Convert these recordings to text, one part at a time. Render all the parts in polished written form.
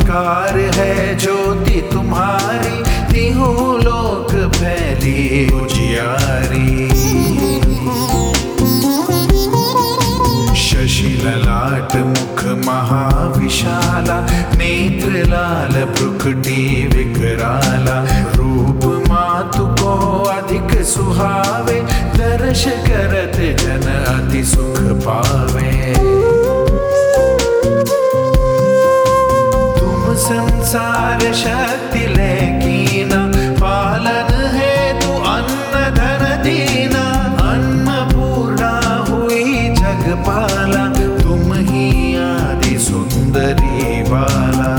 अंधकार है ज्योति तुम्हारी, तीनों लोक फैली उजियारी। शशि ललाट मुख महाविशाला, नेत्र लाल भ्रुकुटी विकराला। रूप मातु को अधिक सुहावे, दर्श करत जन अति सुख पावे। तुम संसार शक्ति लेकीना, पालन है तू अन्न धन दीना। अन्नपूर्णा हुई जगपाला, तुम ही आदि सुंदरी बाला।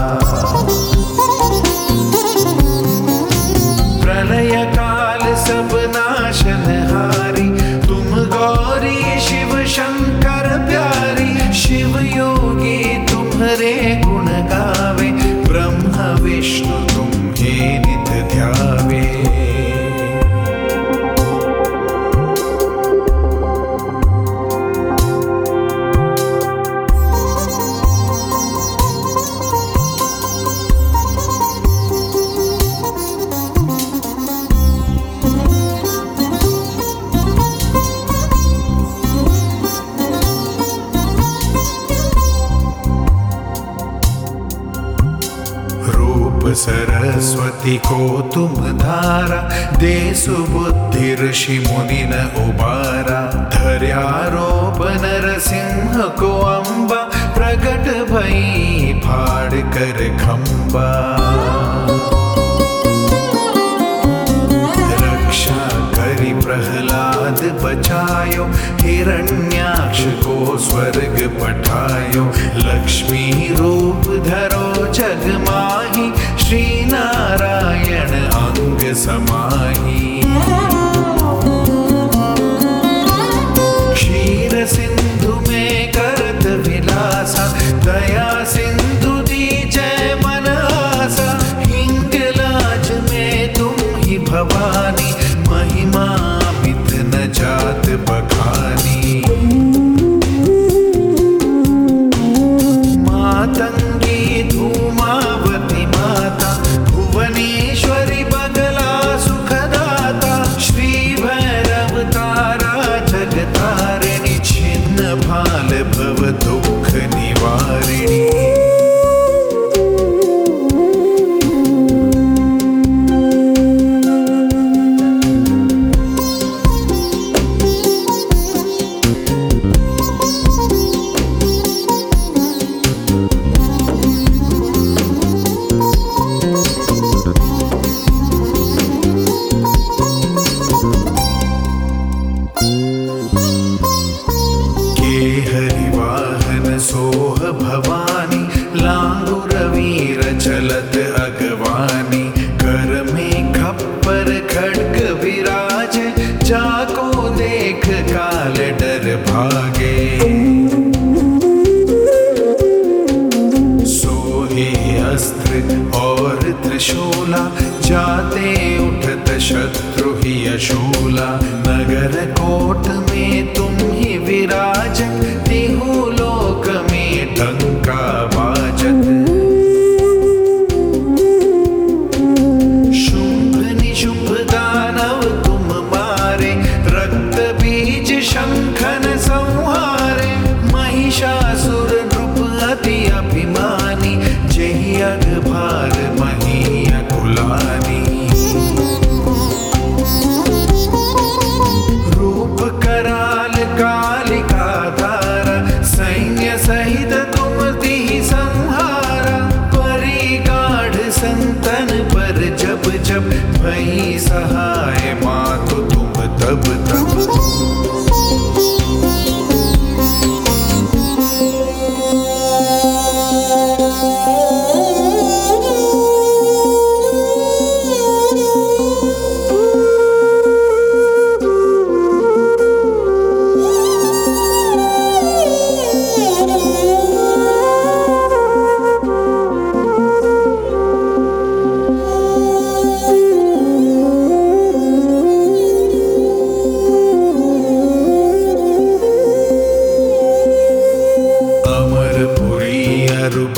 प्रलय काल सब नाशनहारी, तुम गौरी शिव शंकर प्यारी। शिव योगी तुम्हारे गुण गावे, ब्रह्म विष्णु तुम्हें नित ध्यावे। सरस्वती को तुम धारा, दे सुबुद्धि ऋषि मुनि न उबारा। धर्यारोप नरसिंह को अम्बा, प्रकट भई फाड़ कर खंबा। रक्षा करी प्रहलाद बचायो, हिरण्याक्ष को स्वर्ग पठायो। लक्ष्मी रूप धरो जग माही, श्री नारायण अंग समाही। क्षीर सिंधु में करत विलासा, दया सिंधु दीजय मन आसा। हिंगलाज में तुम ही भवानी, महिमा मित न जात बखानी। मातंगी धूमावती माता, भुवनेश्वरी बगला सुखदाता। श्री भैरव तारा जगतारिणी, छिन्न भाल भव दुख निवारिणी।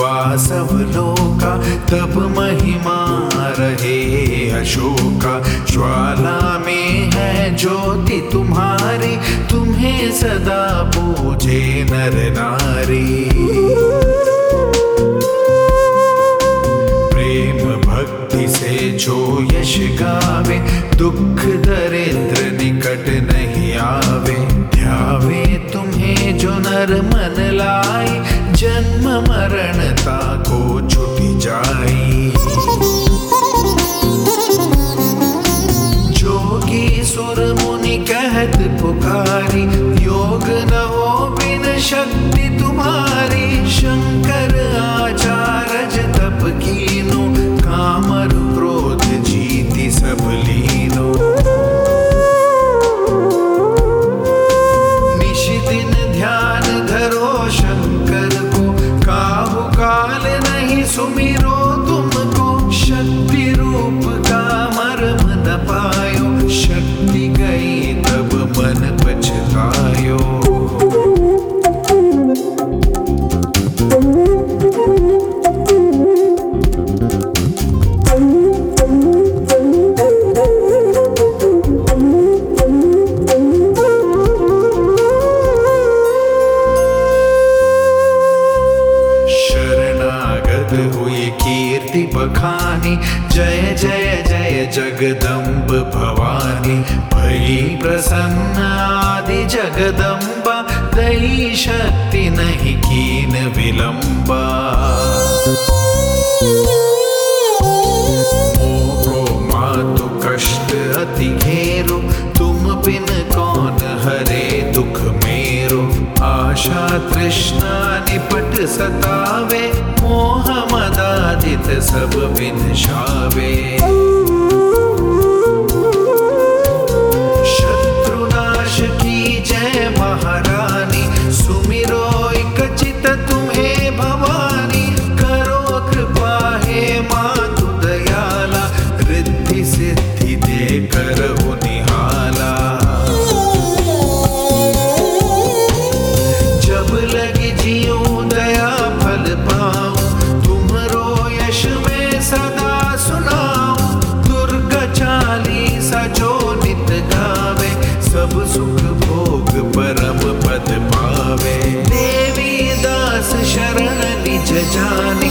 वासव लोका तब महिमा रहे अशोका। ज्वाला में है ज्योति तुम्हारी, तुम्हें सदा पूजे नर नारी। प्रेम भक्ति से जो यश गावे, दुख दरिद्र निकट नहीं आवे। ध्यावे तुम्हें जो नर मन लाई, जन्म मरणता को छुटी जाई। जोगी सुर मुनि कहत पुकारी, योग न हो बिन शक्ति तुम्हारी। शंकर आचारज तप कीनो, कामर क्रोध जीति सब लीनो। निश दिन ध्यान धरो शंकर को, काहू काल नहीं सुमिरो तुमको। शक्ति रूप का मर्म न पायो, शक्ति गई तब मन पछतायो। हुई कीर्ति बखानी, जय जय जय जगदम्ब भवानी। भई प्रसन्न आदि जगदम्बा, दई शक्ति नहीं कीन विलंबा। मोको मातु कष्ट अति घेरो, तुम बिन कौन हरे दुख मेरो। आशा तृष्णा निपट सतावे, मोह मदादित सब विनशावे। शत्रुनाश की जय महारानी, सुमिरो एक चित तुम्हें भवानी। करो कृपा हे मातु दयाला, रिद्धि सिद्धि दे करहु निहाला। जब लगी जियो दया फल पाऊं, तुमरो यश में सदा सुनाऊं। दुर्गा चालीसा जो नित गावे, सब सुख भोग परम पद पावे। देवी दास शरण निज जान,